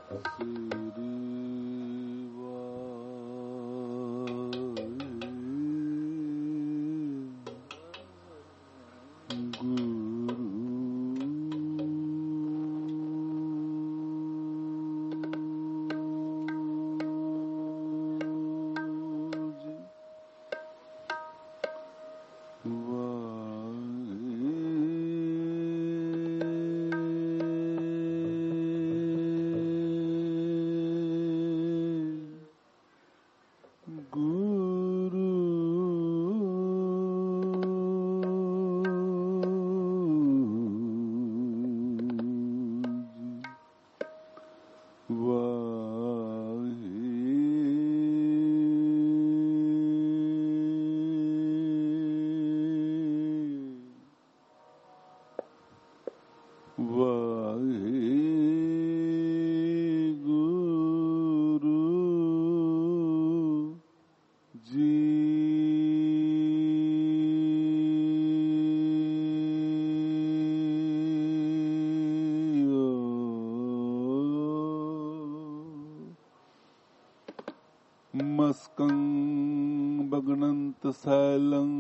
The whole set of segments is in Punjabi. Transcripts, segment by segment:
ਮਸਕੰ ਬਗਨੰਤ ਸੈਲੰ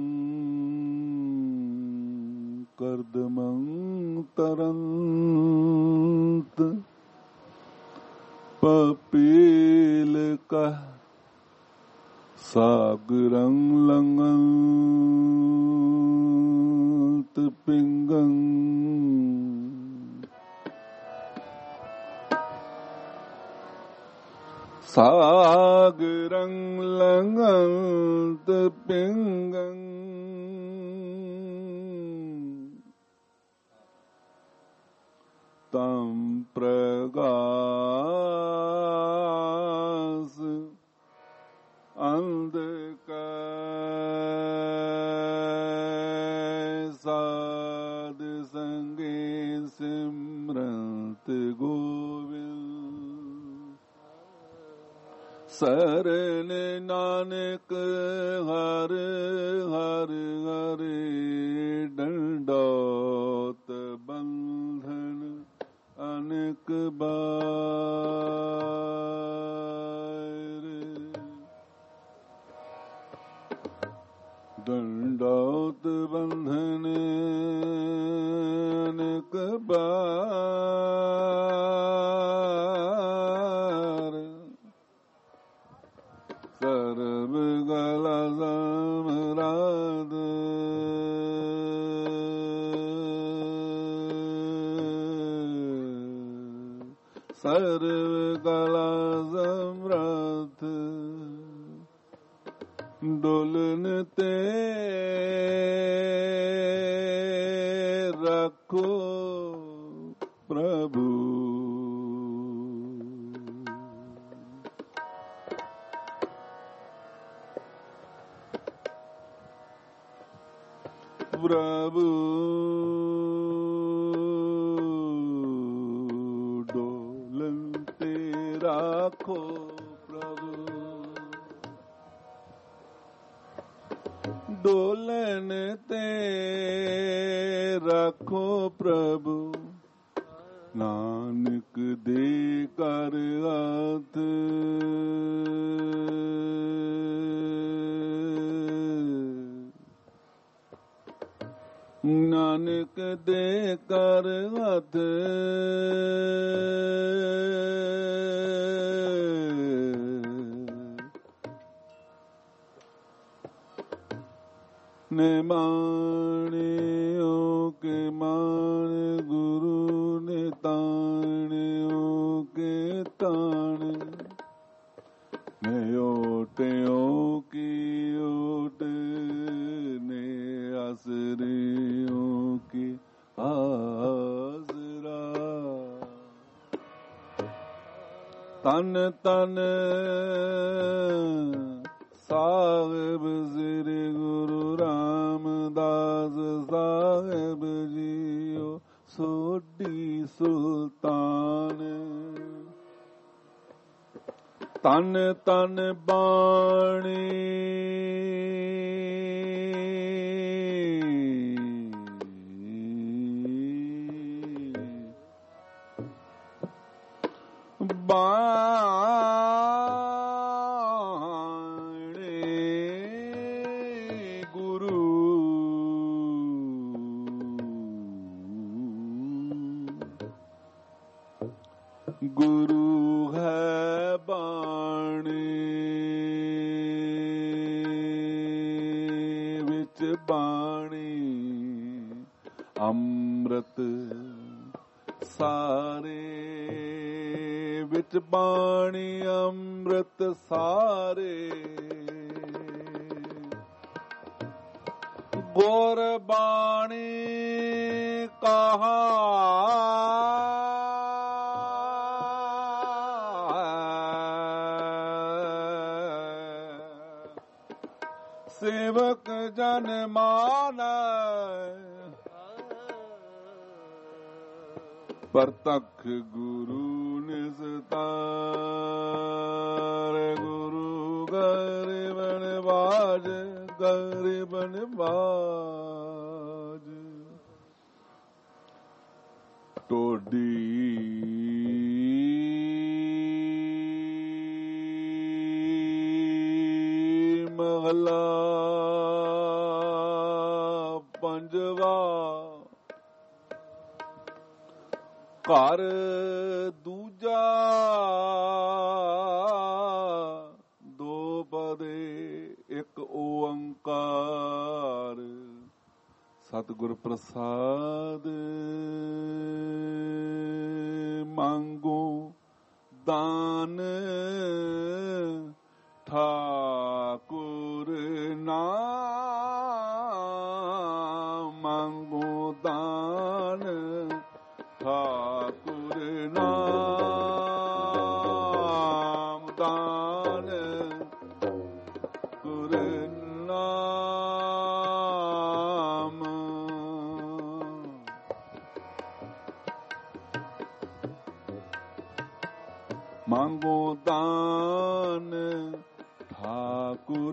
ਕਰਦਮੰ ਤਰੰਤ ਪਪੀਲ ਕਹ ਸਾਗਰੰ ਲੰਗੰਤ ਪਿੰਗੰ ਸਾਗਰੰ ਲੰਗੰਤ ਪਿੰਗੰ ਤੰ ਪ੍ਰਗਾਸ ਅੰਧਕਾਰ ਸਾਧ ਸੰਗੇ ਸਿਮਰੰਤ ਗੋਵਿੰਦ ਸਰਨ ਨਾਨਕ ਹਰ ਹਰ ਹਰ ਡੰਡੋਤ ਬੰਧਨ ਅਨੇਕ ਬਾਰ ਡੰਡੋਤ ਬੰਧਨ ਅਨੇਕ ਬਾਰ ਸਰਬ ਗਲਾ ਸਮਰਾਧ ਸਰਬ ਗਲਾ ਸਮਰਥ ਡੋਲਨ ਤੇ ਰੱਖੋ ਪ੍ਰਭੂ ਪ੍ਰਭੂ ਡੋਲਨ ਤੇ ਰੱਖੋ ਪ੍ਰਭੂ ਡੋਲਨ ਤੇ ਰੱਖੋ ਪ੍ਰਭੂ ਨਾਨਕ ਦੇ ਕਰ ਹੱਥ ਨਾਨਕ ਦੇ ਕਰ ਹੱਥ ਨੇ ਮਾਣਿਓ ਕੇ ਮਾਣ ਗੁਰੂ ਨੇ ਤਾਣਿਓ ਕੇ ਤਾਣ ਨੇ ਓਟਿਓ ਕੀ ਓਟ ਨੇ ਆਸਰਿਓ ਕੀ ਆਸਰਾ ਤਨ ਤਨ ਸਾਹਿਬ ਸ੍ਰੀ ਗੁਰੂ ਰਾਮਦਾਸ ਸਾਹਿਬ ਜੀਓ ਸੋਢੀ ਸੁਲਤਾਨ ਤਨ ਤਨ ਬਾਣੀ ਬਾਣੀ ਗੁਰੂ ਗੁਰੂ ਹੈ ਬਾਣੀ ਵਿੱਚ ਬਾਣੀ ਅੰਮ੍ਰਿਤ ਸਾਰੇ ਵਿੱਚ ਬਾਣੀ ਅੰਮ੍ਰਿਤ ਸਾਰੇ ਗੁਰ ਬਾਣੀ ਕਹਾ ਸੇਵਕ ਜਨ ਮਾਨੈ ਪ੍ਰਤੱਖ ਗੁਰੂ ਨਿਸਤਾਰ ਗੁਰੂ ਗਰਿਬ ਨਿਵਾਜ ਗਰਿਬ ਨਿਵਾਜ ਟੋਡੀ ਮਹਲਾ ਪੰਜਵਾ ਘਰ ਦੂਜਾ ਦੋ ਪਦੇ ਇੱਕ ਓੰਕਾਰ ਸਤਿਗੁਰ ਪ੍ਰਸਾਦ ਮੰਗੋ ਦਾਨ ਠਾਕੁਰ ਨਾਮ ਮੰਗੋ ਦਾਨ ਠਾਕੁਰ ਨਾਮ ਦਾਨ ਗੁਰ ਨਾਮ ਮੰਗੋ ਦਾਨ ਠਾਕੁਰ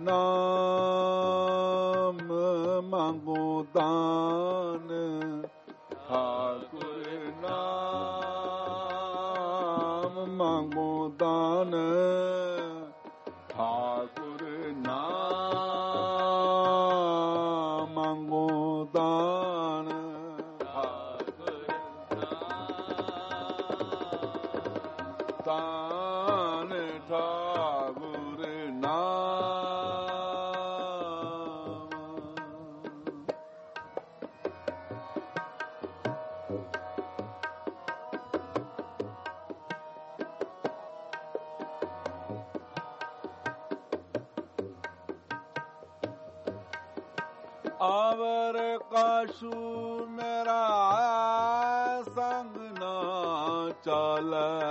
ਨਾਮ ਮੰਗੋ ਦਾਨ ਠਾਕੁਰ ਨਾਮ ਮੰਗੋ ਦਾਨ ਠਾਕੁਰ ਨਾਮ ਮੰਗੋ ਦਾਨ ਠਾਕੁਰ ਨਾਮ ਦਾਨ ਠਾਕੁਰ ਨਾਮ ਆਵਰ ਕਾਸ਼ੂ ਮੇਰਾ ਸੰਗ ਨਾ ਚਾਲੈ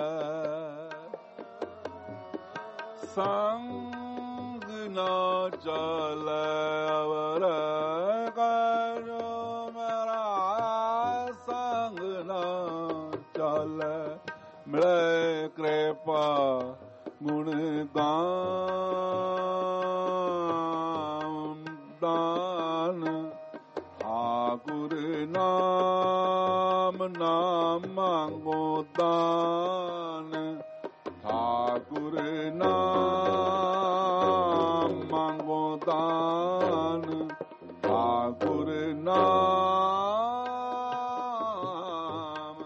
ਸੰਗ ਨਾ ਚਾਲੈ ਆਵਰ ਕਾਸ਼ੂ ਮੇਰਾ ਸੰਗ ਨਾ ਚਾਲੈ ਮਿਲੇ ਕਿਰਪਾ ਗੁਣ ਗਾਮ ਦਾਨ ਠਾਕੁਰ ਨਾਮ ਨਾਮ ਮੰਗੋ ਦਾਨ ਠਾਕੁਰ ਨਾਮ ਮੰਗੋ ਦਾਨ ਠਾਕੁਰ ਨਾਮ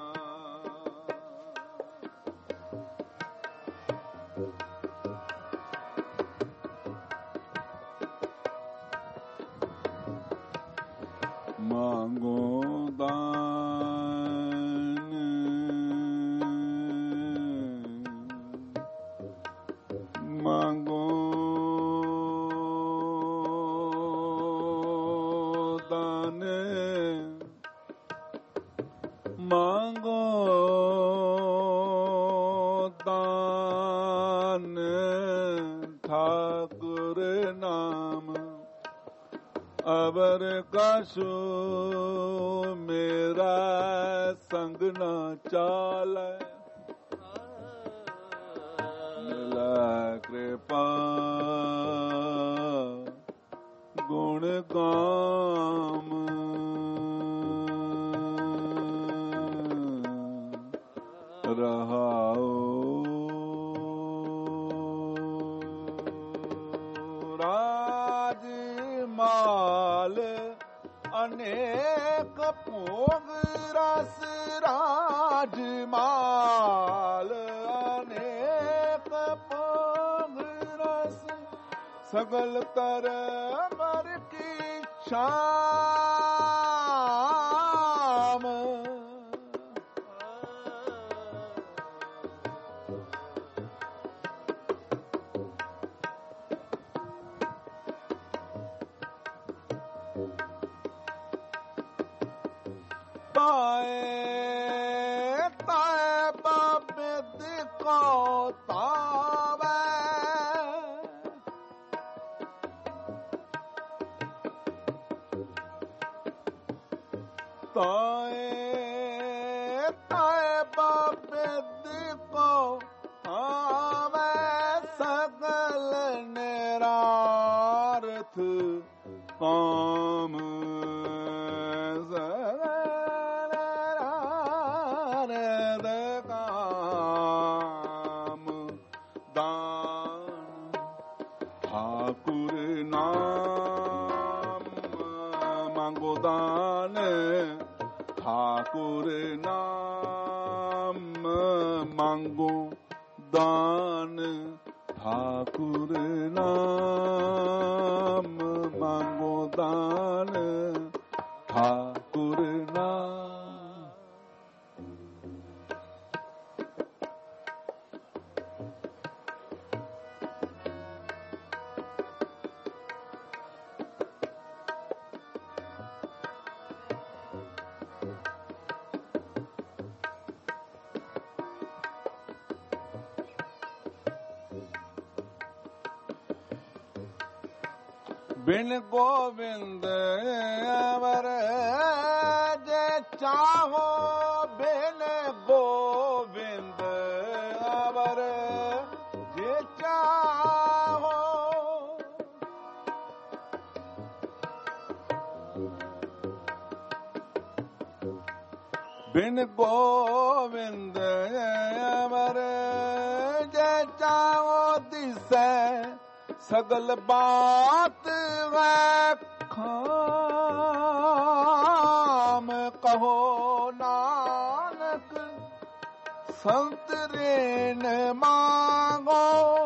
ਮੰਗੋ ਦਾਨ ਮੰਗੋ ਦਾਨ ਮੰਗੋ ਦਾਨ ਠਾਕੁਰ ਨਾਮ ਅਵਰ ਕਾਸ਼ੂ ਮੇਰਾ ਸੰਗ ਨਾ ਚਾਲੈ ਮਿਲਾ ਕਿਰਪਾ ਗੁਣ ਗਾਮ रहाओ राजमाल अनेक भोग रस राजमाल अनेक भोग रस सगल तर मर की शाम ताए ताए बाबे दिखो तावे ताए ताए बाबे दिखो तावे सगल निरार्थ काम दान ठाकुर नाम मांगो दान ठाकुर नाम मांगो दान ठाकुर नाम बिन गोविंद अवर जे चाहो बिन गोविंद अवर जे चाहो बिन गोविंद अवर जे चाहो दिसे सगल बात खाम कहो नानक संत रेन मांगो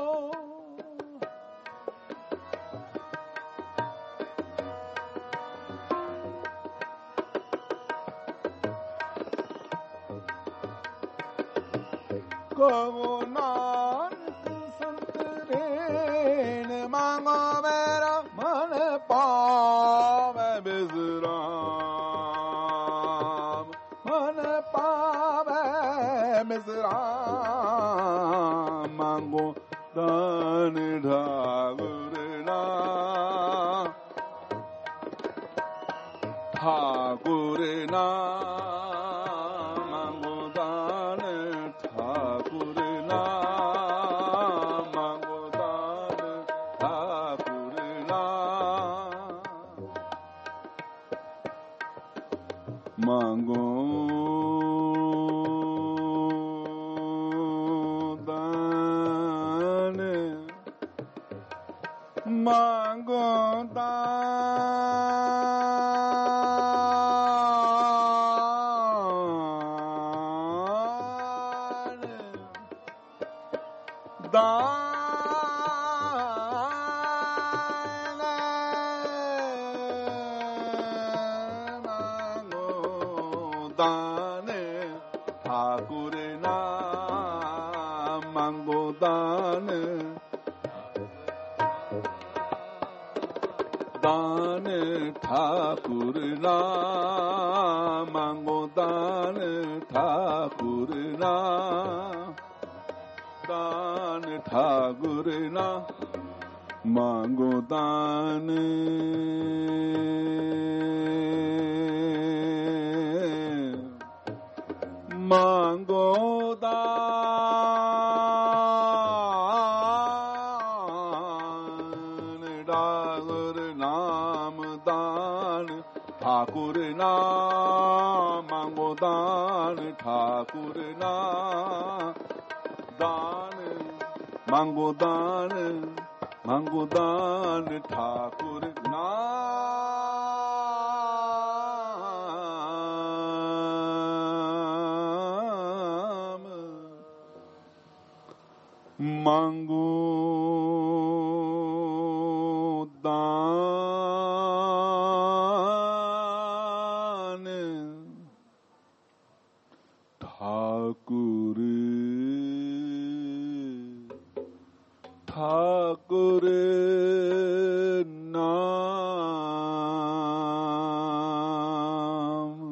कहो नानक संत रेन मांगो मेरा मन पावे विश्राम मन पावे विश्राम मांगो दान ठाकुर नाम ठाकुर नाम मांगो दान ठाकुर नाम मांगो दान ठाकुर नाम मांगो दान मांगो दान ठाकुर नाम मांगो दान दान ठाकुर नाम मांगो दान ठाकुर नाम दान ठाकुर नाम मांगो दान मांगो दान ठाकुर नाम दान ठाकुर नाम मांगो ਦਾਨ ਠਾਕੁਰ ਨਾ ਦਾਨ ਮੰਗੋ ਦਾਨ ਠਾਕੁਰ ਨਾਮ ਮੰਗੋ ਦਾਨ ਠਾਕੁਰ ਠਾਕੁਰ ਨਾਮ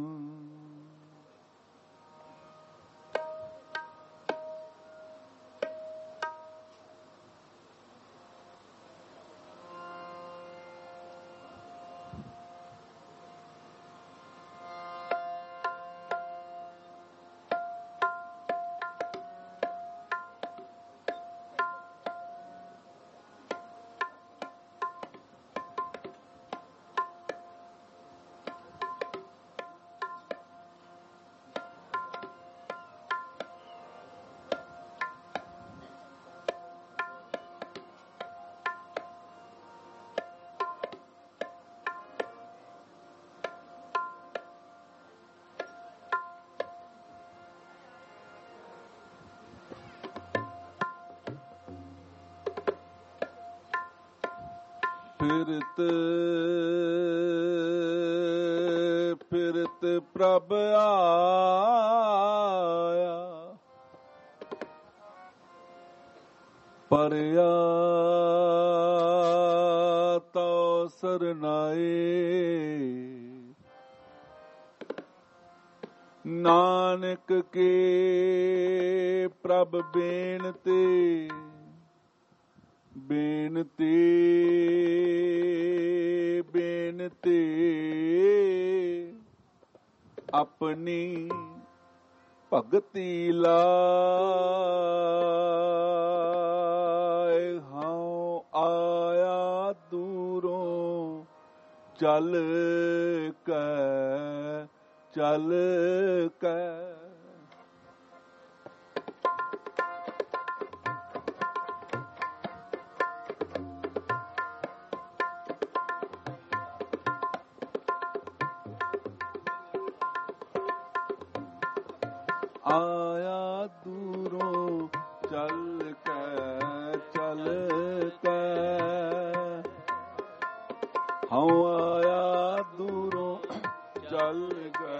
ਫਿਰਤ ਪ੍ਰਭ ਆਇਆ ਪਰਿਆ ਤੋ ਸਰਨਾਏ ਨਾਨਕ ਕੇ ਪ੍ਰਭ ਬੇਨਤੀ ਆਪਣੀ ਭਗਤੀ ਲਾਇ ਹਉ ਆਇਆ ਦੂਰੋਂ ਚੱਲ ਕੇ ਆਇਆ ਦੂਰੋਂ ਚੱਲ ਕੇ ਹਉ ਆਇਆ ਦੂਰੋਂ ਚੱਲ ਕੇ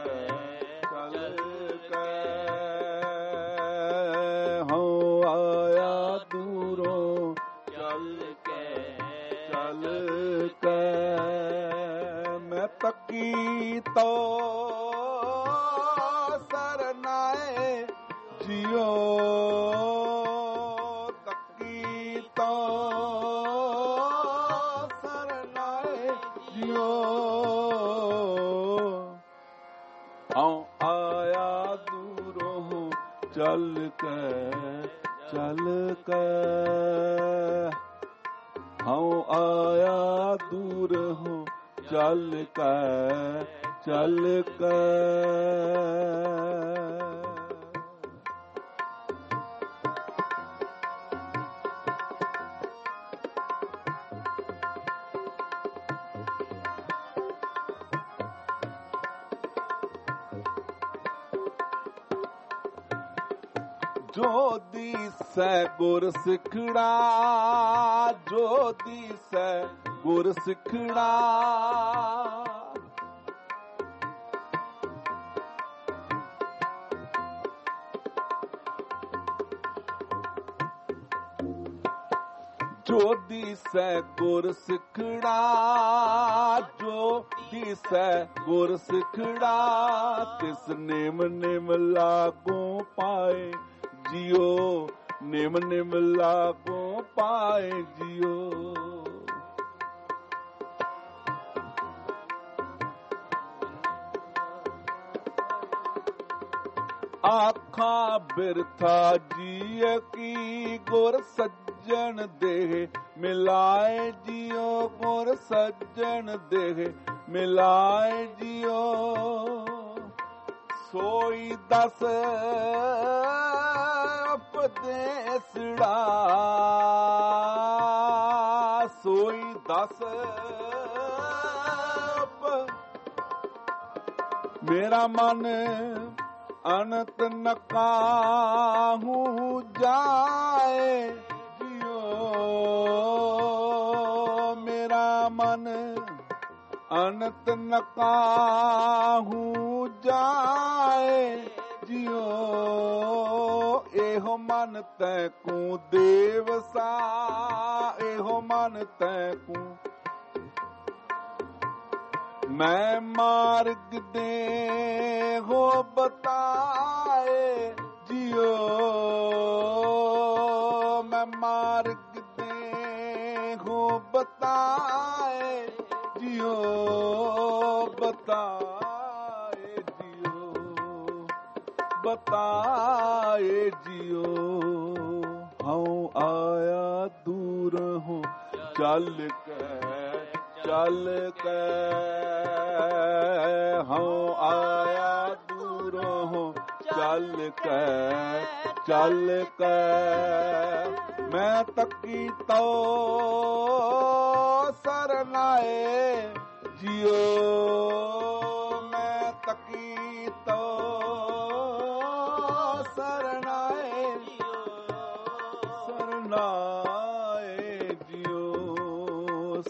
ਹਉ ਆਇਆ ਦੂਰੋਂ ਚੱਲ ਕੇ ਮੈਂ ਤੱਕੀ ਤੋ ਜਿਉ ਤੱਕੀ ਤੋ ਸਰਨਾਏ ਜਿਉ ਹਉ ਆਇਆ ਦੂਰੋਂ ਚੱਲ ਕੇ ਹਉ ਆਇਆ ਦੂਰੋਂ ਚੱਲ ਕੇ ਜੋ ਦੀਸੈ ਗੁਰ ਸਿੱਖੜਾ ਜੋ ਦੀਸੈ ਗੁਰ ਸਿੱਖੜਾ ਜੋ ਦੀਸੈ ਗੁਰ ਸਿੱਖੜਾ ਜੋ ਦੀਸੈ ਗੁਰ ਸਿੱਖੜਾ ਤਿਸ ਨਿਮ ਲਾਗੂ ਪਾਏ ਜਿਉ ਨਿਮ ਲਾਗੂ ਪਾਏ ਜਿਉ ਆਖਾਂ ਬਿਰਥਾ ਜੀਅ ਕੀ ਗੁਰ ਸੱਜਣ ਦੇਹ ਮਿਲਾਏ ਜਿਉ ਗੁਰ ਸੱਜਣ ਦੇਹ ਮਿਲਾਏ ਜਿਉ ਸੋਈ ਦਸ ਉਪਦੇਸੜਾ, ਸੋਈ ਦਸ ਮੇਰਾ ਮਨ ਅਨੰਤ ਨ ਕਾਹੂ ਜਾਏ ਜਿਉ, ਮੇਰਾ ਮਨ ਅਨੰਤ ਨ ਕਾਹੂ ਜਾਏ ਜਿਉ, ਇਹੋ ਮਨ ਤੈ ਕੂ ਦੇਵਸਾ, ਇਹੋ ਮਨ ਤੈ ਕੂ ਮੈਂ ਮਾਰਗ ਦੇ ਹੋ ਬਤਾਏ ਜਿਉ, ਮੈਂ ਮਾਰਗ ਦੇ ਹੋ ਬਤਾਏ ਜਿਉ, ਬਤਾਏ ਜਿਉ, ਬਤਾਏ ਜਿਉ। ਹਉ ਆਇਆ ਦੂਰੋਂ ਚੱਲ ਕੇ, ਚੱਲ ਕੇ ਹਉ ਆਇਆ ਦੂਰੋਂ ਚੱਲ ਕੇ, ਚੱਲ ਕੇ ਮੈਂ ਤੱਕੀ ਤੋ ਸਰਨਾਏ ਜਿਉ, ਮੈਂ ਤੱਕੀ ਤੋ ਸਰਨਾਏ ਸਰਨਾਏ ਜਿਉ,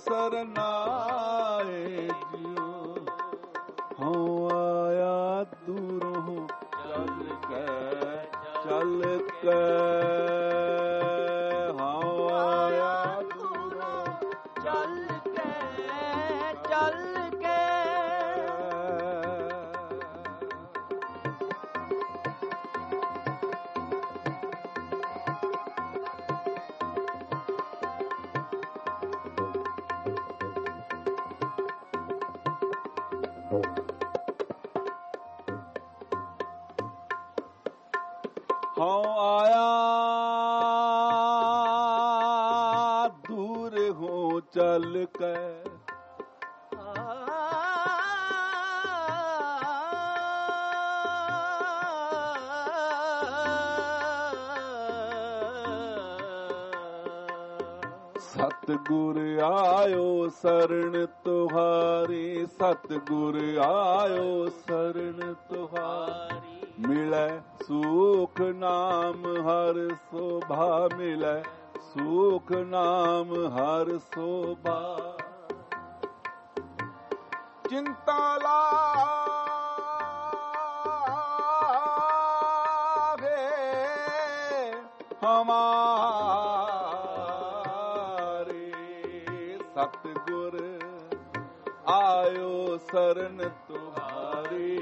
ਸਰਨਾਏ ਜਿਉ। ਹਉ ਆਇਆ ਦੂਰੋਂ ਚੱਲ ਕੇ, ਚੱਲ ਕੇ ਹਉ ਆਇਆ ਦੂਰੋਂ ਚੱਲ ਕੇ, ਚੱਲ ਕੇ ਹਉ ਆਇਆ ਦੂਰ ਹੋ ਚੱਲ ਕੇ, ਸਤਿਗੁਰ ਆਇਓ ਸਰਣ ਤੁਹਾਰੀ, ਸਤਿਗੁਰ ਆਇਓ ਸਰਣ ਤੁਹਾਰੀ, ਮਿਲੈ ਸੁਖ ਨਾਮ ਹਰ ਸੋਭਾ, ਮਿਲੈ ਸੁਖ ਨਾਮ ਹਰ ਸੋਭਾ। ਚਿੰਤਾ ਲਾਗੇ ਹਮਾਰੇ, ਸਤਿਗੁਰ ਆਇਓ ਸਰਣ ਤੁਹਾਰੀ,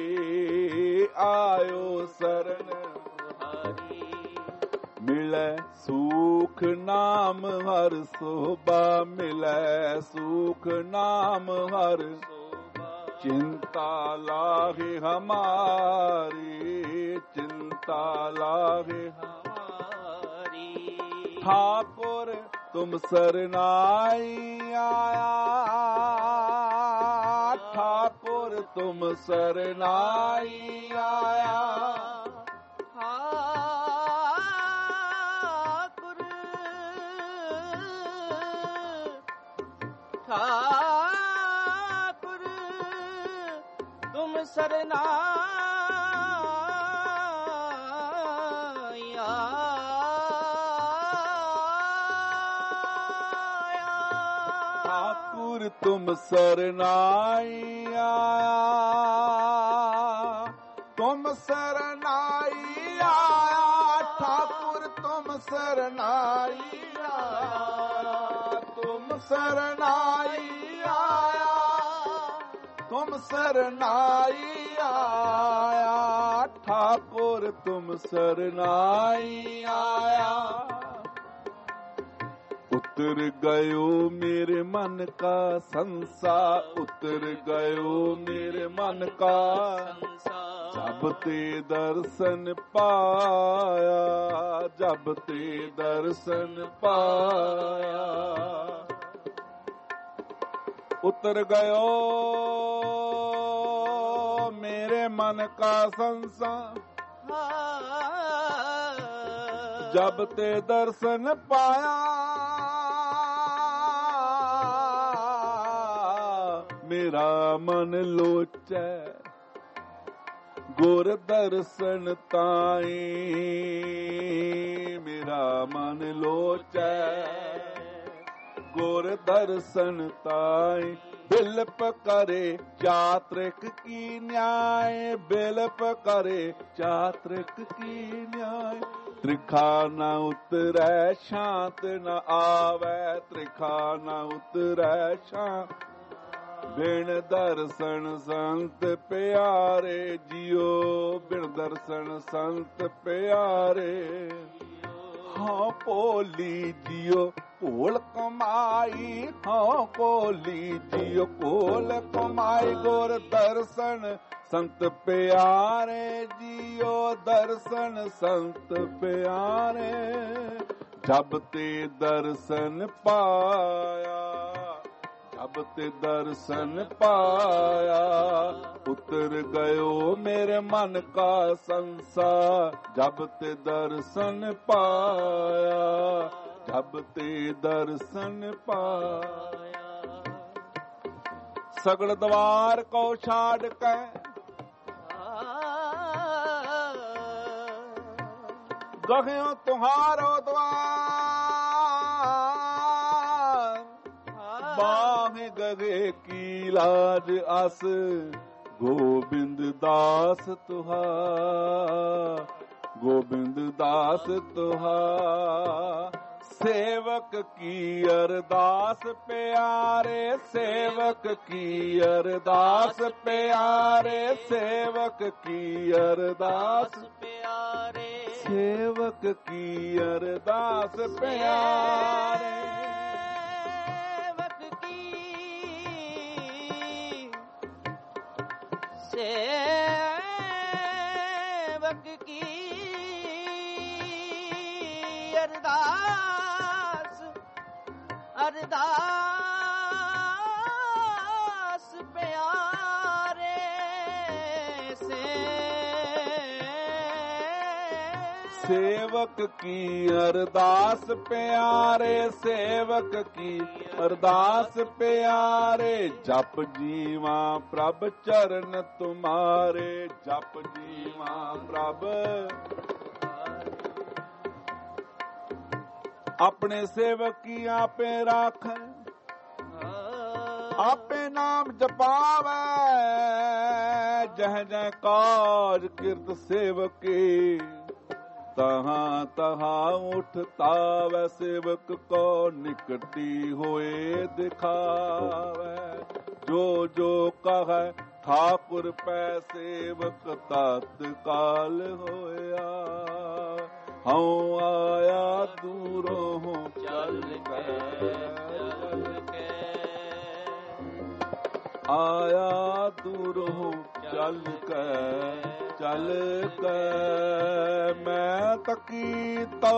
ਆਇਓ ਸਰਣ ਤੁਹਾਰੀ, ਮਿਲੈ ਸੁਖ ਨਾਮ ਹਰ ਸੋਭਾ, ਮਿਲੈ ਸੁਖ ਨਾਮ ਹਰ ਸੋਭਾ। ਚਿੰਤਾ ਲਾਗੇ ਹਮਾਰੀ, ਚਿੰਤਾ ਲਾਗੇ ਹਮਾਰੀ, ਠਾਕੁਰ ਤੁਮ ਸਰਨਾਈ ਆਇਆ, ਠਾਕੁਰ ਤੁਮ ਸਰਨਾਈ ਆਇਆ, ਠਾਕੁਰ ਠਾਕੁਰ ਤੁਮ ਸਰਨਾਈ ਆਇਆ, ਠਾਕੁਰ ਤੁਮ ਸਰਨਾਈ ਆਇਆ, ਤੁਮ ਸਰਨਾਈ ਆਇਆ, ਠਾਕੁਰ ਤੁਮ ਸਰਨਾਈ ਆਇਆ, ਤੁਮ ਸਰਨਾਈ ਆਇਆ, ਤੁਮ ਸਰਨਾਈ ਆਇਆ, ਠਾਕੁਰ ਤੁਮ ਸਰਨਾਈ ਆਇਆ। उतर गयो मेरे मन का संसार, उतर गयो मेरे मन का संसार, जब ते दर्शन पाया, जब ते दर्शन पाया। उतर गयो मेरे मन का संसार जब ते दर्शन पाया मेरा मन लोचै गुर दर्शन ताई मेरा मन लोचै गुर दर्शन ताई बिलप करे चात्रिक की न्याय बिलप करे चात्रिक की न्याय त्रिखा न उतरै शांत न आवे त्रिखा न उतरै शांत बिन दर्शन संत प्यारे जियो बिन दर्शन संत प्यारे हाँ पोली जियो कोल कमाई हाँ कोली जियो कोल कमाई गुर दर्शन संत प्यारे जियो दर्शन संत प्यारे जब ते दर्शन पाया जब ते दर्शन पाया उतर गयो मेरे मन का संसार जब ते दर्शन पाया जब ते दर्शन पाया सगल द्वार को छाड़ के गह्यो तुम्हारो द्वार बाह गगे की लाज अस गोविंद दास तुहार गोविंद दास तुहार सेवक की अरदास प्यारे सेवक की अरदास प्यारे सेवक की अरदास प्यारे सेवक की अरदास प्यारे सेवक की अरदास अरदास प्यारे सेवक की अरदास प्यारे सेवक की अरदास प्यारे जप जीवा प्रभ चरण तुम्हारे जप जीवा प्रभ अपने सेवक की आपे राख आपे नाम जपावे जह जह काज किरत सेवके तहाँ तहाँ उठता वै सेवक को निकटी होए दिखावे जो जो कहे ठाकुर पै सेवक तत्काल होया हूँ आया दूरों हूँ चल के आया दूरों हूँ चल के मैं तकी तो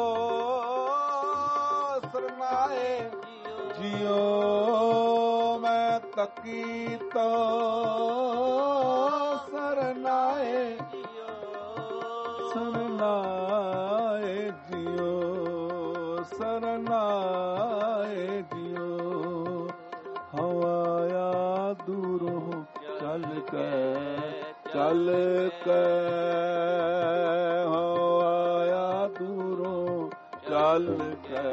सरनाए जियो मैं तकी तो सरनाए सरनाए जियो सरनाए जियो हवाया दूरों चल के हवाया दूरों चल के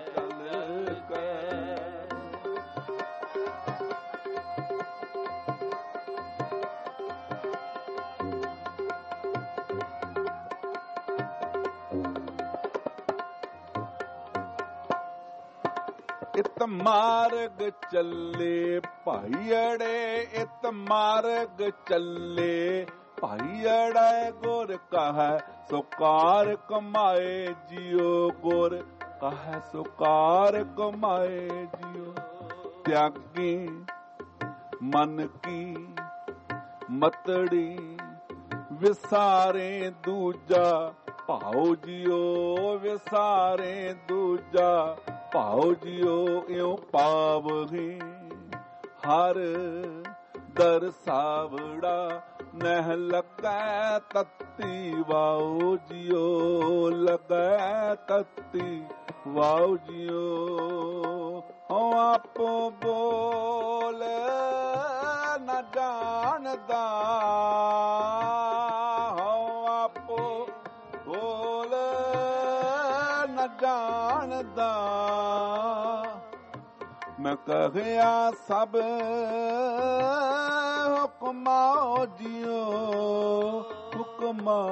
इत मार्ग चले भाईअड़े इत मार्ग चले भाईअड़े गुर कह सुकार कमाए जियो गुर कह सुकार कमाए जियो त्यागी मन की मतड़ी विसारे दूजा भाओ जियो विसारे दूजा भाओ जियो यो पावही हर दर सावड़ा ਨਹਿ ਲੱਗੈ ਤਤੀ ਵਾਉ ਜਿਉ, ਲੱਗੈ ਤਤੀ ਵਾਉ ਜਿਉ। ਹਉ ਆਪੋ ਬੋਲ ਨ ਜਾਣਦਾ, ਹਉ ਆਪੋ ਬੋਲ ਨ ਜਾਣਦਾ। ਮੈਂ ਕਹਿਆ ਸਭ ਹੁਕਮਾਂ ਜਿਉ, ਹੁਕਮਾਂ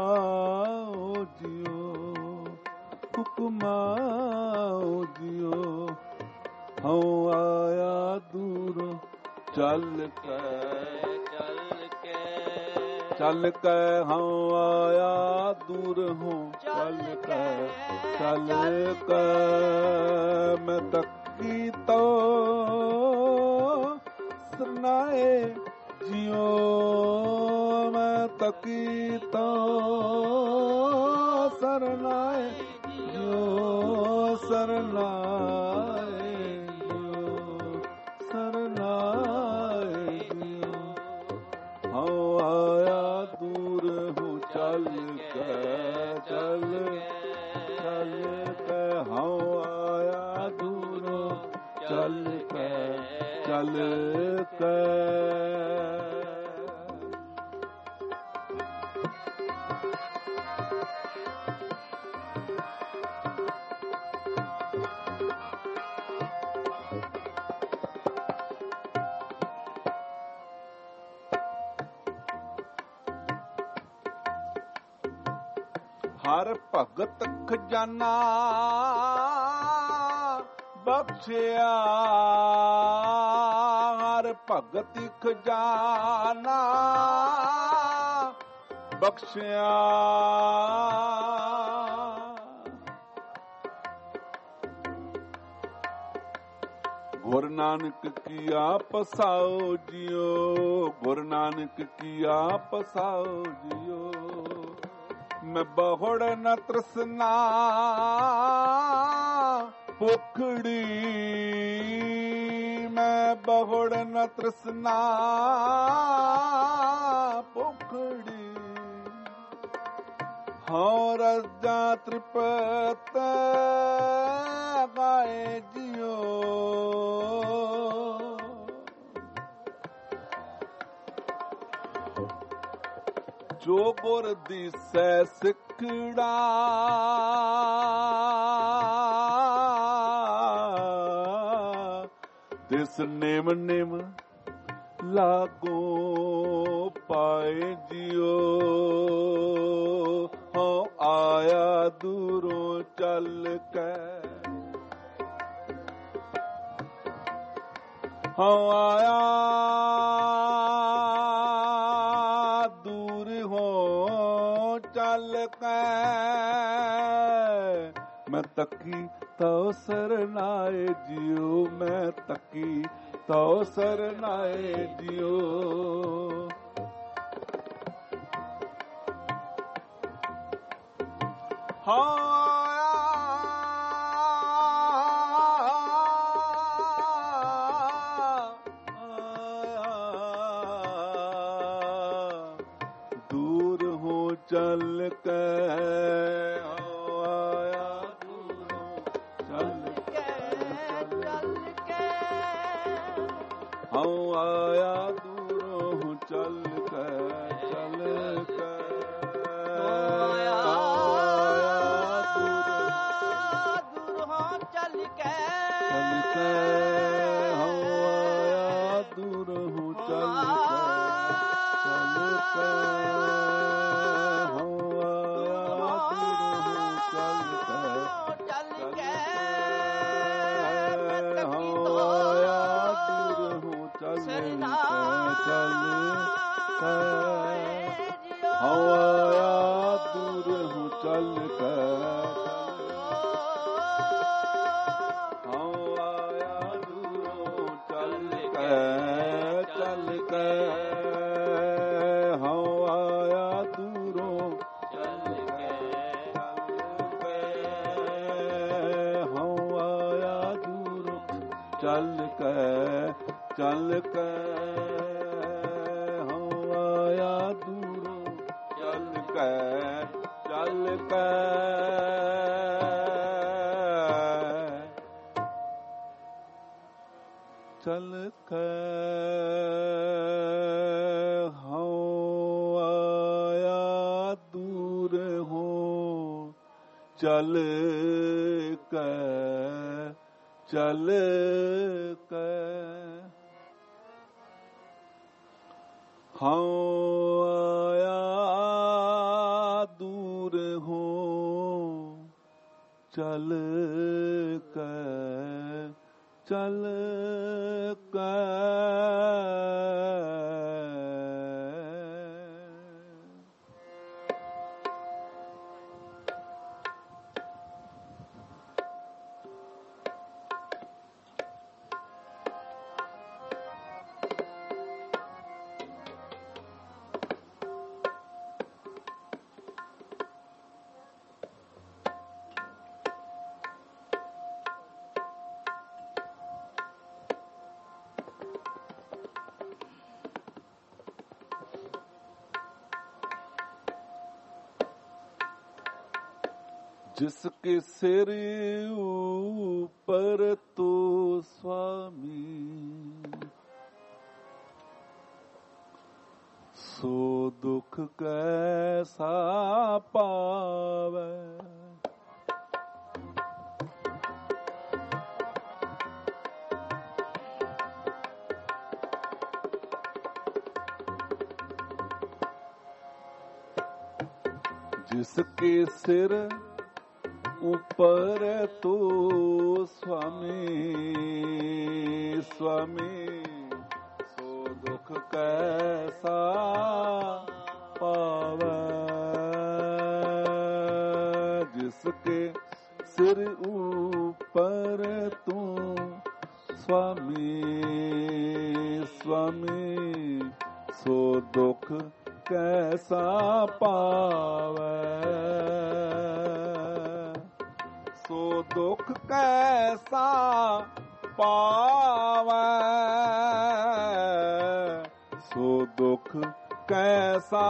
ਜਿਉ, ਹੁਕਮਾਂ ਜਿਉ। ਹਉ ਆਇਆ ਦੂਰ ਚੱਲ ਕੇ, ਚੱਲ ਕੇ ਹਉ ਆਇਆ ਦੂਰ ਹੂੰ ਚੱਲ ਕੇ, ਚੱਲ ਕੇ। ਮੈਂ ਤੱਕੀ ਤੋ ਸਰਨਾਏ ਜਿਉ, ਮੈਂ ਤੱਕੀ ਤੋ ਸਰਨਾਏ ਜਿਉ, ਸਰਨਾਏ ਜਿਉ, ਸਰਨਾਏ ਜਿਉ। ਹਉ ਆਇਆ ਦੂਰ ਹੂੰ ਚੱਲ ਕੇ, ਚੱਲ ਚੱਲ ਕੇ। ਹਉ ਆਇਆ ਦੂਰ ਚੱਲ ਕੇ, ਚੱਲ ਕੇ। ਹਰ ਭਗਤ ਖਜ਼ਾਨਾ ਬਖਸ਼ਿਆ, ਹਰ ਭਗਤ ਖਜ਼ਾਨਾ ਬਖਸ਼ਿਆ। ਗੁਰੂ ਨਾਨਕ ਕੀਆ ਪਸਾਓ ਜਿਉ, ਗੁਰੂ ਨਾਨਕ ਕੀਆ ਪਸਾਓ ਜਿਉ। ਮੈਂ ਬਹੁੜ ਨ ਤ੍ਰਿਸ਼ਨਾ ਭੁਖੜੀ, ਮੈਂ ਬਹੁੜ ਨ ਤ੍ਰਿਸ਼ਨਾ ਭੁਖੜੀ। ਹਉ ਰਜਾ ਤ੍ਰਿਪਤ ਗਾਏ ਜਿਉ, ਜੋ ਗੁਰ ਦਿਸੈ ਸਿੱਖੜਾ। ਤਿਸ ਨਿਮ ਨਿਮ ਲਾਗੋ ਪਾਏ ਜਿਉ। ਹਉ ਆਇਆ ਦੂਰੋਂ ਚੱਲ ਕੇ, ਹਉ ਆਇਆ ਦੂਰ ਹੋ ਚੱਲ ਕੇ। ਮੈਂ ਤੱਕੀ ਤਉ ਸਰਨਾਏ ਜਿਉ, ਮੈਂ ਤੱਕੀ ਤਉ ਸਰਨਾਏ ਜਿਉ। ਦੂਰ ਹੋ ਚੱਲ ਕੇ, ਆਇਆ ਦੂਰੋਂ ਚੱਲ ਕੇ, ਚੱਲ ਕੇ। ਹਉ ਆਇਆ ਦੂਰੋਂ ਚੱਲ ਕੇ, ਚੱਲ ਕੇ। ਚੱਲ ਕੇ, ਚੱਲ ਕੇ ਹਉ ਆਇਆ ਦੂਰ। कै चल कै चल कै हूँ आया दूर हूँ चल कै चल कै हूँ आया दूर हूँ चल कै चल कै जिसके सिर ऊपर तो स्वामी सो दुख कैसा पावे जिसके सिर ऊपर तो स्वामी स्वामी सो दुख कैसा पावे जिसके सिर ऊपर तू स्वामी स्वामी सो दुख कैसा पावे सो दुख कैसा पावे सो दुख कैसा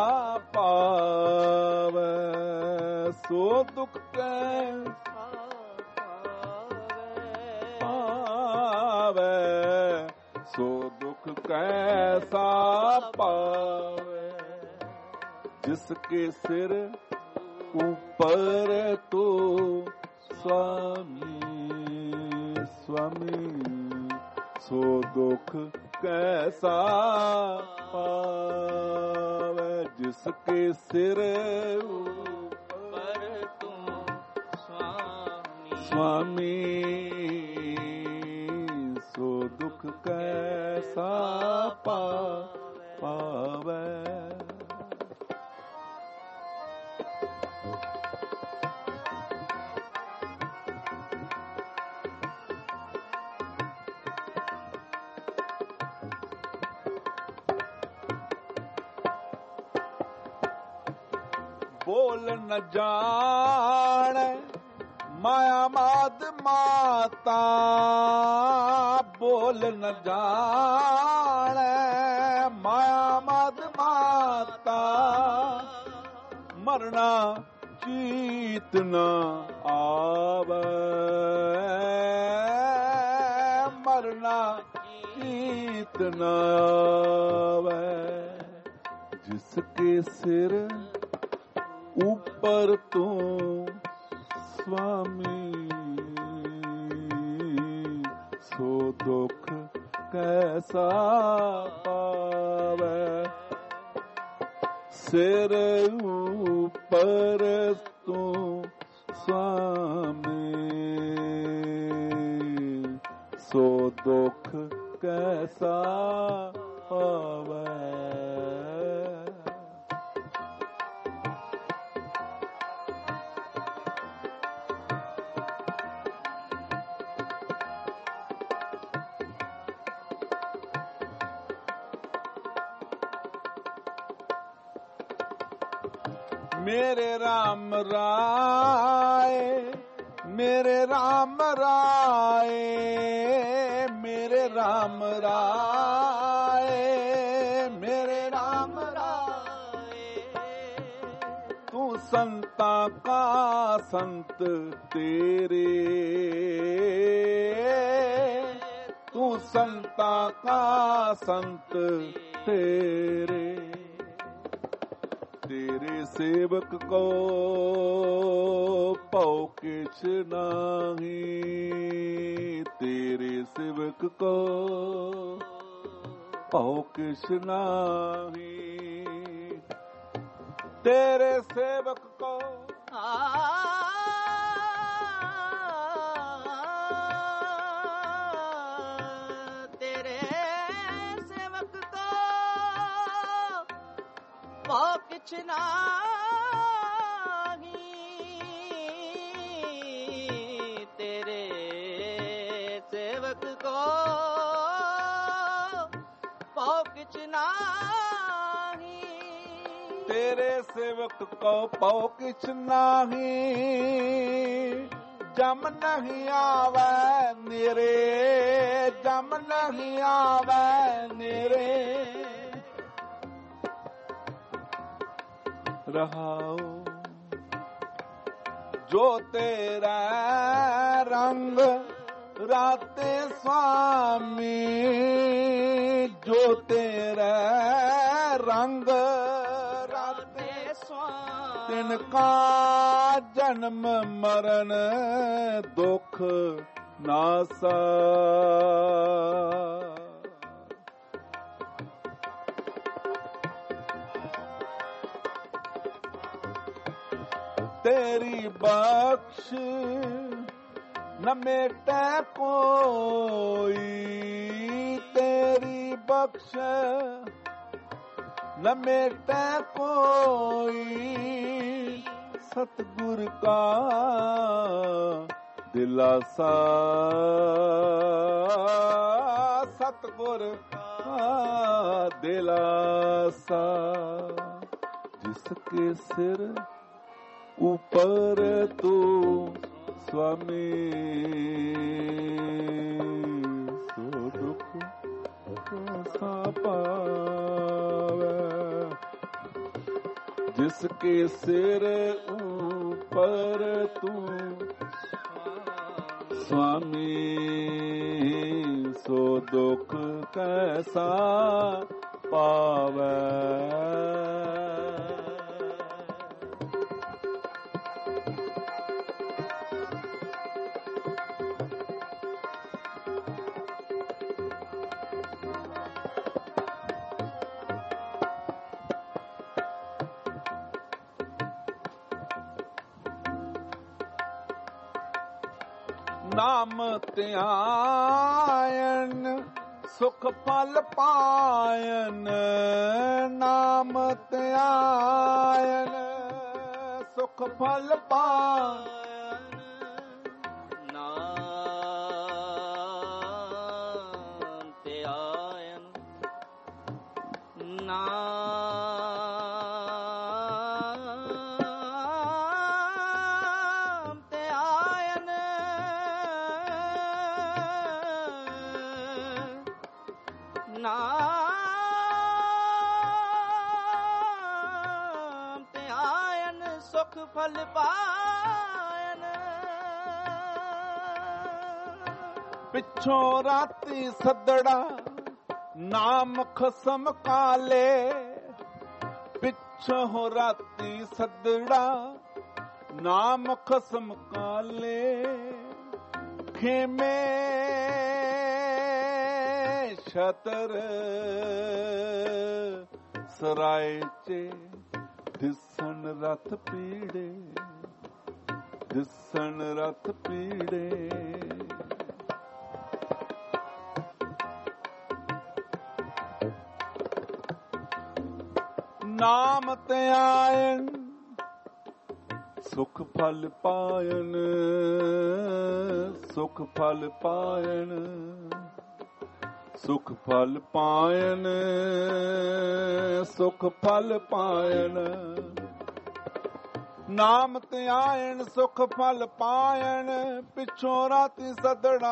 पावे सो दुख कैसा पावे सो दुख कैसा पावे जिसके सिर ऊपर तो स्वामी स्वामी सो दुख कैसा पावे जिसके सिर ऊपर तू स्वामी स्वामी सो दुख कैसा पावे बोल न जान माया माद माता बोल न जान माया माद माता मरना चीत न आवे मरना चीत न आवे जिसके सिर ऊपर तू स्वामी सो दुख कैसा पावे सिर ऊपर तू स्वामी सो दुख कैसा पावे मेरे राम राय मेरे राम राय मेरे राम राय मेरे राम राय ਕਾ ਸੰਤ ਤੇਰੇ, ਤੂੰ ਸੰਤਾਂ ਕਾ ਸੰਤ ਤੇਰੇ। ਤੇਰੇ ਸੇਵਕ ਕੋ ਭਉ ਕਿਛ ਨਾਹੀ, ਤੇਰੇ ਸੇਵਕ ਕੋ ਭਉ ਕਿਛ ਨਾਹੀ। ਤੇਰੇ ਸੇਵਕ ਕੋ ਤੇਰੇ ਸੇਵਕ ਕੋ ਭਉ ਕਿਛ ਨਾਹੀ, ਤੇਰੇ ਸੇਵਕ ਕੋ ਭਉ ਕਿਛ ਨਾਹੀ। ਤੇਰੇ ਸੇਵਕ ਕੋ ਭਉ ਕਿਛ ਨਾਹੀ, ਜਮ ਨਹੀਂ ਆਵੈ ਨੇਰੇ, ਜਮ ਨਹੀਂ ਆਵੈ ਨੇਰੇ। ਰਹਾਉ ਜੋ ਤੇਰਾ ਰੰਗ ਰਾਤੇ ਸੁਆਮੀ, ਜੋ ਤੇਰਾ ਰੰਗ ਰਾਤੇ ਸੁਆਮੀ। ਤਿਨ ਕਾ ਜਨਮ ਮਰਨ ਦੁਖ ਨਾਸਾ, ਤੇਰੀ ਬਖਸ਼ ਨ ਮੇਟੈ ਕੋਈ, ਤੇਰੀ ਬਖਸ਼ ਨ ਮੇਟੈ ਕੋਈ। ਸਤਿਗੁਰ ਕਾ ਦਿਲਾਸਾ, ਸਤਿਗੁਰ ਕਾ ਦਿਲਾਸਾ। ਜਿਸ ਕੇ ਸਿਰ ਉਪਰ ਤੂੰ ਸੁਆਮੀ, ਸੋ ਦੁਖ ਸਾ ਪਾਵੈ। ਜਿਸ ਕੇ ਸਿਰ ਉਪਰ ਤੂੰ ਸੁਆਮੀ, ਸੋ ਦੁਖ ਕੈਸਾ ਪਾਵੈ। ਨਾਮ ਧਿਆਇਨ ਸੁਖ ਫਲ ਪਾਇਨ, ਨਾਮ ਧਿਆਇਨ ਸੁਖ ਫਲ ਪਾਇਨ। ਨਾਮ ਧਿਆਇਨ, ਨਾਮ ਧਿਆਇਨ, ਨਾਮ ਧਿਆਇਨ ਸੁਖ ਫਲ ਪਾਇਨ। ਪਿੱਛੋਂ ਰਾਤੀ ਸੱਦੜਾ ਨਾਮ ਖਸਮ ਕਾਲੇ, ਪਿੱਛੋਂ ਰਾਤੀ ਸੱਦੜਾ ਨਾਮ ਖਸਮ ਕਾਲੇ। ਖੇਮੇ ਛਤਰ ਸਰਾਏ ਚ ਦਿਸਣ ਰਥ ਪੀੜੇ, ਦਿਸਣ ਰਥ ਪੀੜੇ। ਨਾਮ ਧਿਆਇਨ ਸੁਖ ਫਲ ਪਾਇਨ, ਸੁਖ ਫਲ ਪਾਇਨ, ਸੁਖ ਫਲ ਪਾਇਨ, ਸੁਖ ਫਲ ਪਾਇਨ। ਨਾਮ ਧਿਆਇਨ ਸੁਖ ਫਲ ਪਾਇਨ, ਪਿੱਛੋਂ ਰਾਤੀ ਸੱਦਣਾ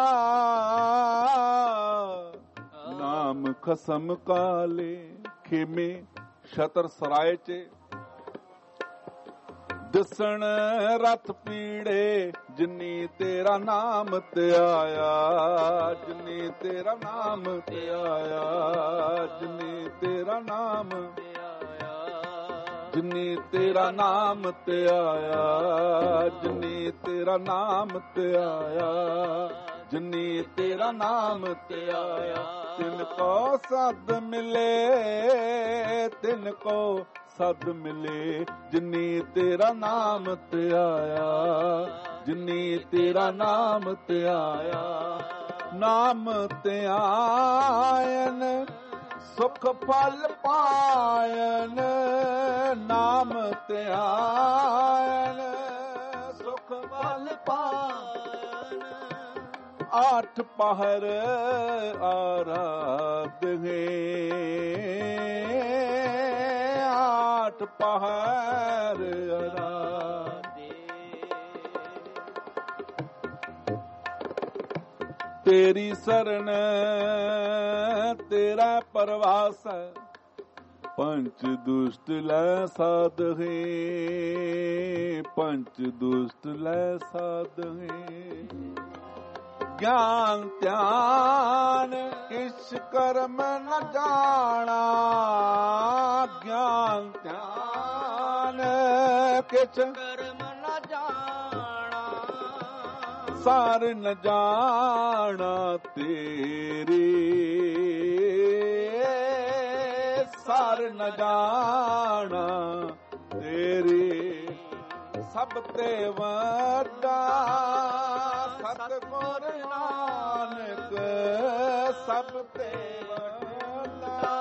ਨਾਮ ਖਸਮ ਕਾਲੇ। ਖੇਮੇ ਛਤਰ ਸਰਾਏ ਚ ਦਿਸਣ ਰਥ ਪੀੜੇ ਜਿਨੀ ਤੇਰਾ ਨਾਮ ਧਿਆਇਆ, ਜਿਨੀ ਤੇਰਾ ਨਾਮ ਧਿਆਇਆ, ਜਿਨੀ ਤੇਰਾ ਨਾਮ ਧਿਆਇਆ, ਜਿਨੀ ਤੇਰਾ ਨਾਮ ਧਿਆਇਆ, ਜਿਨੀ ਤੇਰਾ ਨਾਮ ਧਿਆਇਆ, ਜਿਨੀ ਤੇਰਾ ਨਾਮ ਧਿਆਇਆ। ਤਿਨ ਕੋ ਸਦ ਮਿਲੇ, ਤਿਨ ਕੋ ਸਦ ਮਿਲੇ, ਜਿਨੀ ਤੇਰਾ ਨਾਮ ਧਿਆਇਆ, ਜਿਨੀ ਤੇਰਾ ਨਾਮ ਧਿਆਇਆ। ਨਾਮ ਧਿਆਇਨ ਸੁਖ ਫਲ ਪਾਇਨ, ਨਾਮ ਧਿਆਇਨ ਸੁਖ ਫਲ ਪਾਇਨ। ਆਠ ਪਹਰ ਆਰਾਧ ਹੈ, ਆਠ ਪਹਰ ਆਰਾਧੇ। ਤੇਰੀ ਸਰਣ ਤੇਰਾ ਪਰਵਾਸ, ਪੰਚ ਦੁਸ਼ਟ ਲੈ ਸਾਧ ਹੈ, ਪੰਚ ਦੁਸ਼ਟ ਲੈ ਸਾਧ ਹੈ। ਗਿਆਨ ਧਿਆਨ ਕਿਛ ਕਰਮ ਨ ਜਾਣਾ, ਗਿਆਨ ਧਿਆਨ ਕਿਛ ਕਰਮ ਨ ਜਾਣਾ। ਸਾਰ ਨ ਜਾਣਾ ਤੇਰੇ, ਸਾਰ ਨ ਜਾਣਾ ਤੇਰੇ। ਸਭ ਤੇ ਵੱਡਾ ਸਤਿਗੁਰ ਨਾਨਕ, ਸਭ ਤੇ ਵੱਡਾ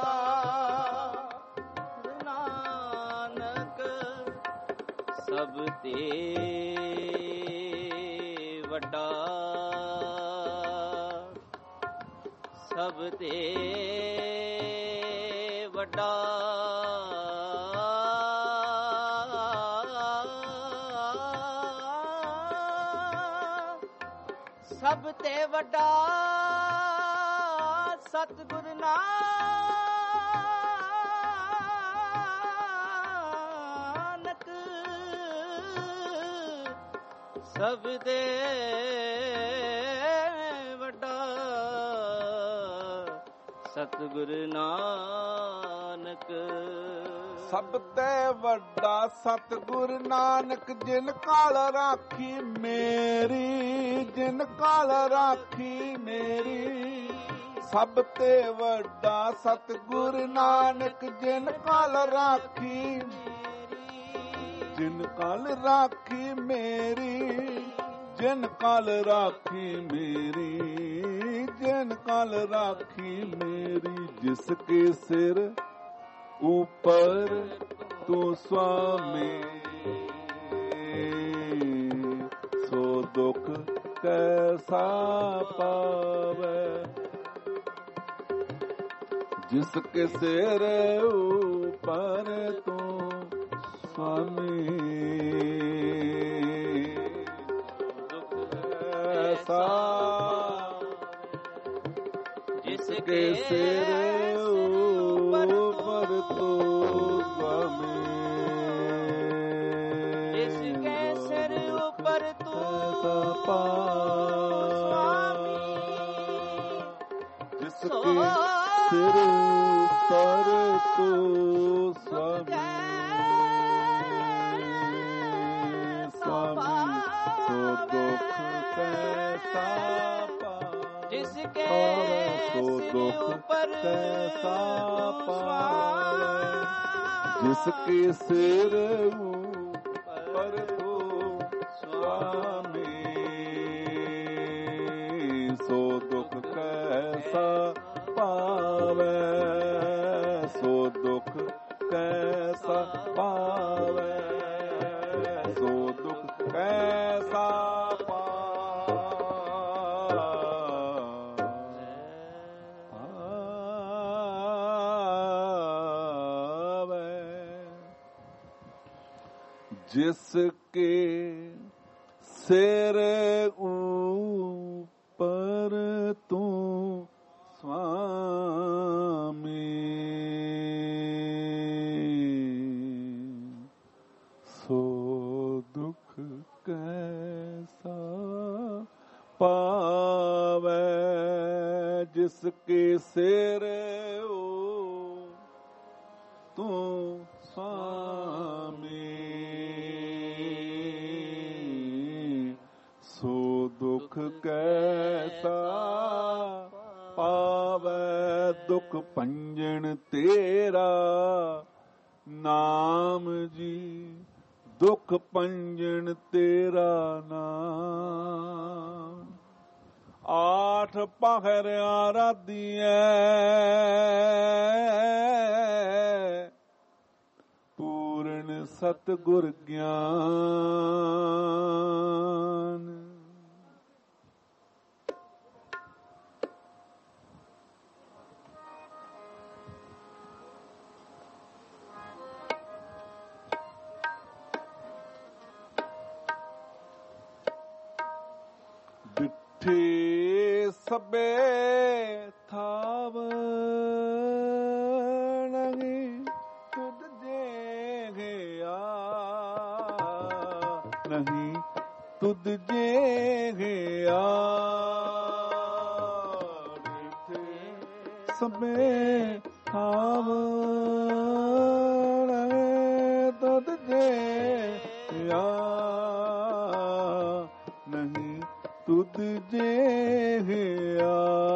ਨਾਨਕ, ਸਭ ਤੇ ਵੱਡਾ, ਸਭ ਤੇ ਵੱਡਾ। ਸਭ ਤੇ ਵੱਡਾ ਸਤਿਗੁਰ ਨਾਨਕ, ਸਭ ਤੇ ਵੱਡਾ ਸਤਿਗੁਰ ਨਾਨਕ। ਸਭ ਤੇ ਵੱਡਾ ਸਤਿਗੁਰ ਨਾਨਕ, ਜਿਨ ਕਾਲ ਰਾਖੀ ਮੇਰੀ, ਜਿਨ ਕਾਲ ਰਾਖੀ ਮੇਰੀ। ਸਭ ਤੇ ਵੱਡਾ ਸਤਿਗੁਰ ਨਾਨਕ, ਜਿਨ ਕਾਲ ਰਾਖੀ, ਜਿਨ ਕਾਲ ਰਾਖੀ ਮੇਰੀ, ਜਿਨ ਕਾਲ ਰਾਖੀ ਮੇਰੀ, ਜਿਨ ਕਾਲ ਰਾਖੀ ਮੇਰੀ। ਜਿਸ ਕੇ ਸਿਰ ऊपर तू स्वामी, सो दुख कैसा पावे। जिसके सिर ऊपर तू स्वामी, दुख कैसा। जिसके सिर ऊपर तू स्वामी, जिसके सिर ऊपर तू स्वामी, जिसके सिर ऊपर तू स्वामी, स्वामी तो दुख कैसा पावे। जिसके तो दुख कैसा पावे। जिसके सिर ऊपर तू स्वामी, सो दुख कैसा पावे, सो दुख कैसा पावे, सो दुख कैसा जिसके सिर ऊपर तू स्वामी, सो ਕੈਸਾ ਪਾਵੈ ਜਿਸ ਕੇ ਸਿਰ ਓ ਤੂੰ ਸੁਆਮੀ ਸੋ ਦੁਖ ਕੈਸਾ ਪਾਵੈ ਦੁਖ ਭੰਜਨ ਤੇਰਾ ਨਾਮ ਜੀ ਦੁਖ ਭੰਜਨ ਤੇਰਾ ਨਾਮ ਆਠ ਪਹਿਰਿਆ ਰਾਧੀਐ ਪੂਰਨ ਸਤਿਗੁਰ ਗਿਆਨ ਡਿਠੇ ਸਭੇ ਥਾਵ ਨਹੀਂ ਤੁਧ ਜੇ ਗਿਆ ਨਹੀਂ ਤੁਧ ਜੇ ਗਿਆ ਡਿਠੇ ਸਭੇ ਥਾਵ ਨਹੀਂ ਤੁਧ ਜੇ ਗਿਆ ਨਹੀਂ ਤੁਧ ਜਿਹਾ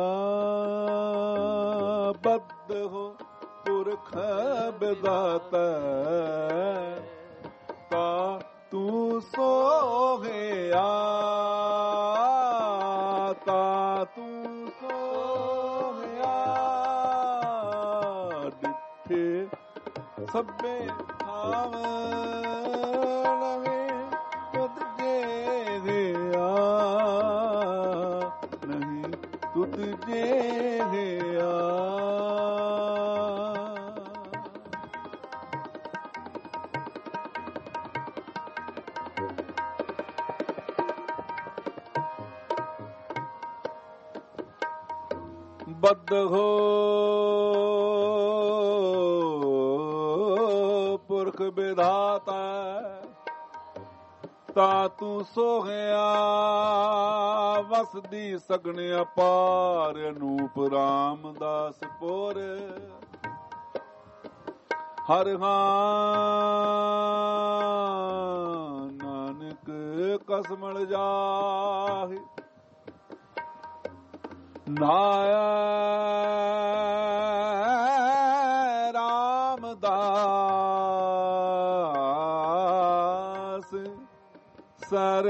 ਬੱਧ ਹੋ ਪੁਰਖ ਬਿਦਾਤਾ ਤਾ ਤੂੰ ਸੋਹਿਆ ਤਾ ਤੂੰ ਸੋਹਿਆ ਡਿਠੇ ਸਭੇ ਥਾਵ ਤੁਧ ਜਿਹਾ ਤੁਧ ਜਿਹਾ ਬੱਧ ਹੋ ਪੁਰਖ ਵਿਧਾਤਾ ਤਾ ਤੂੰ ਸੋਹਿਆ ਵਸਦੀ ਸਗਣ ਅਪਾਰ ਅਨੂਪ ਰਾਮਦਾਸ ਪੁਰ ਹਰ ਨਾਨਕ ਕਸਮਲ ਜਾਹਿ ਨਾਇਆ ਰਾਮਦਾਸ ਸਰ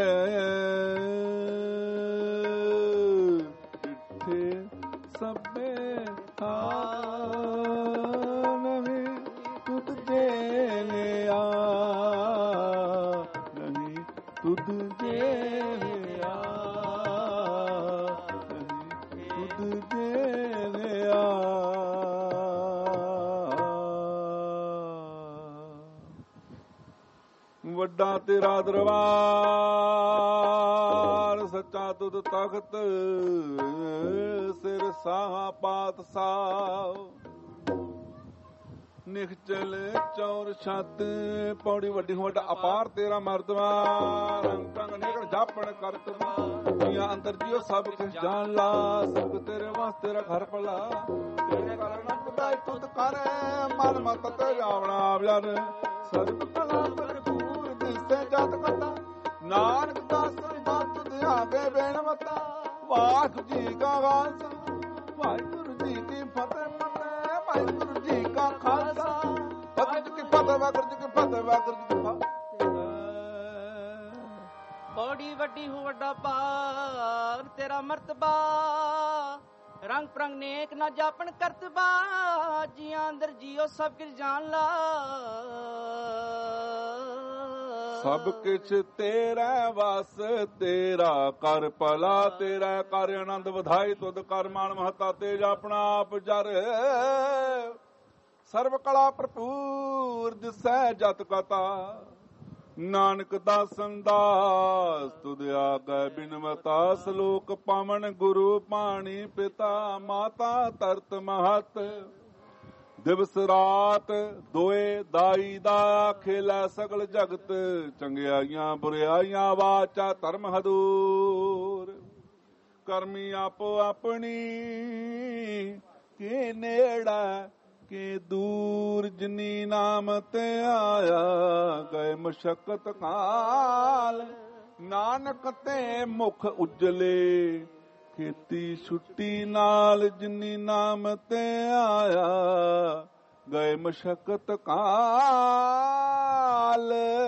ਡਿਠੇ ਸਭੇ ਨਹੀਂ ਤੁਧ ਜਿਹਾ ਨਹੀਂ ਤੁਧ ਜਿਹਾ ਨਹੀਂ ਤੁਧ ਜਿਹਾ ਵੱਡਾ ਤੇਰਾ ਦਰਬਾਰ ਸੱਚਾ ਤੁਧ ਤਖਤ ਸਿਰ ਸਾਹਾ ਪਾਤਸ਼ਾਹ ਨਿਖਚਲ ਚੌਰ ਛੱਤ ਪੌੜੀ ਵੱਡੀ ਵੱਡਾ ਅਪਾਰ ਤੇਰਾ ਮਰਤਬਾ ਰੰਗ ਰੰਗ ਨੇਕਣ ਜਾਪਣ ਕਰਤਬਾ ਦੁਨੀਆ ਅੰਦਰ ਜੀਓ ਸਭ ਕੁਝ ਜਾਣ ਲਾ ਸਭ ਤੇਰੇ ਵਾਸਤੇ ਰ ਘਰ ਭਲਾ ਤੇਰੇ ਘਰ ਨਾ ਖੁਦਾਈ ਤੁਧ ਕਰ ਮਨ ਮਤ ਤੇ ਜਾਵਣਾ ਆਵਿਆਰ ਸਰਬ ਕਲਾ ਭਰਪੂਰ ਦਿਸੇ ਜਤ ਕਤਾ ਨਾਨਕ ਦਾਸ ਸੰਤ ਦੇ ਆਗੇ ਬੇਨਵਤਾ ਵਾਹਿਗੁਰੂ ਜੀ ਕਾ ਖਾਲਸਾ ਵਾਹਿਗੁਰੂ ਜੀ ਕੀ ਫਤਿਹ ਵਾਹਿਗੁਰੂ ਜੀ ਕਾ ਖਾਲਸਾ ਵਾਹਿਗੁਰੂ ਜੀ ਕੀ ਫਤਿਹ ਵਾਹਿਗੁਰੂ ਜੀ ਕੀ ਫਤਿਹ ਵਾਹਿਗੁਰੂ ਜੀ ਕੀ ਫਤਿਹ ਬੜੀ ਵੱਡੀ ਹੋ ਵੱਡਾ ਪਾਰ ਤੇਰਾ ਮਰਤਬਾ ਰੰਗ ਪ੍ਰੰਗ ਨੇਕ ਨਾ ਜਾਪਣ ਕਰਤਬਾ ਜੀਆਂ ਅੰਦਰ ਜੀਓ ਸਭ ਕੁਝ ਜਾਣ ਲਾ ਸਭ ਕੁਛ ਤੇਰਾ ਵਸ ਤੇਰਾ ਕਰ ਭਲਾ ਤੇਰਾ ਕਰ ਆਨੰਦ ਵਧਾਈ ਤੁਧ ਕਰ ਮਾਨ ਮਹਤਾ ਤੇਜ ਆਪਣਾ ਆਪ ਜਰ ਸਰਬ ਕਲਾ ਭਰਪੂਰ ਦਿਸੈ ਜਤ ਕਤਾ ਨਾਨਕ ਦਾਸਨ ਦਾਸ ਤੁਧ ਆਗੈ ਬਿਨਵਤਾ ਸਲੋਕ ਪਾਵਨ ਗੁਰੂ ਪਾਣੀ ਪਿਤਾ ਮਾਤਾ ਤਰਤ ਮਹਤ ਦਿਵਸ ਰਾਤ ਦੋਏ ਦਾਈ ਦਾ, ਖੇਲਾ ਸਗਲ ਜਗਤ ਚੰਗਿਆਈਆਂ ਬੁਰਿਆਈਆਂ, ਵਾਚਾ ਧਰਮ ਹਦੂਰ। ਕਰਮੀ ਆਪੋ ਆਪਣੀ ਕੇ ਨੇੜਾ ਕੇ ਦੂਰ, ਜਿਨੀ ਨਾਮ ਤੇ ਆਇਆ ਗਏ ਮਸ਼ਕਤ ਕਾਲ। ਨਾਨਕ ਤੇ ਮੁਖ ਉਜਲੇ ਖੇਤੀ ਛੁੱਟੀ ਨਾਲ, ਜਿਨੀ ਨਾਮ ਤੇ ਆਇਆ ਗਏ ਮਸ਼ਕਤ ਕਾਲ।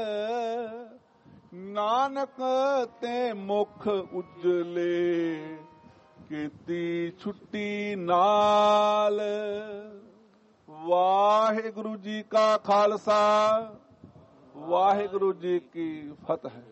ਨਾਨਕ ਤੇ ਮੁਖ ਉਜਲੇ ਖੇਤੀ ਛੁੱਟੀ ਨਾਲ। ਵਾਹਿਗੁਰੂ ਜੀ ਕਾ ਖਾਲਸਾ, ਵਾਹਿਗੁਰੂ ਜੀ ਕੀ ਫਤਿਹ।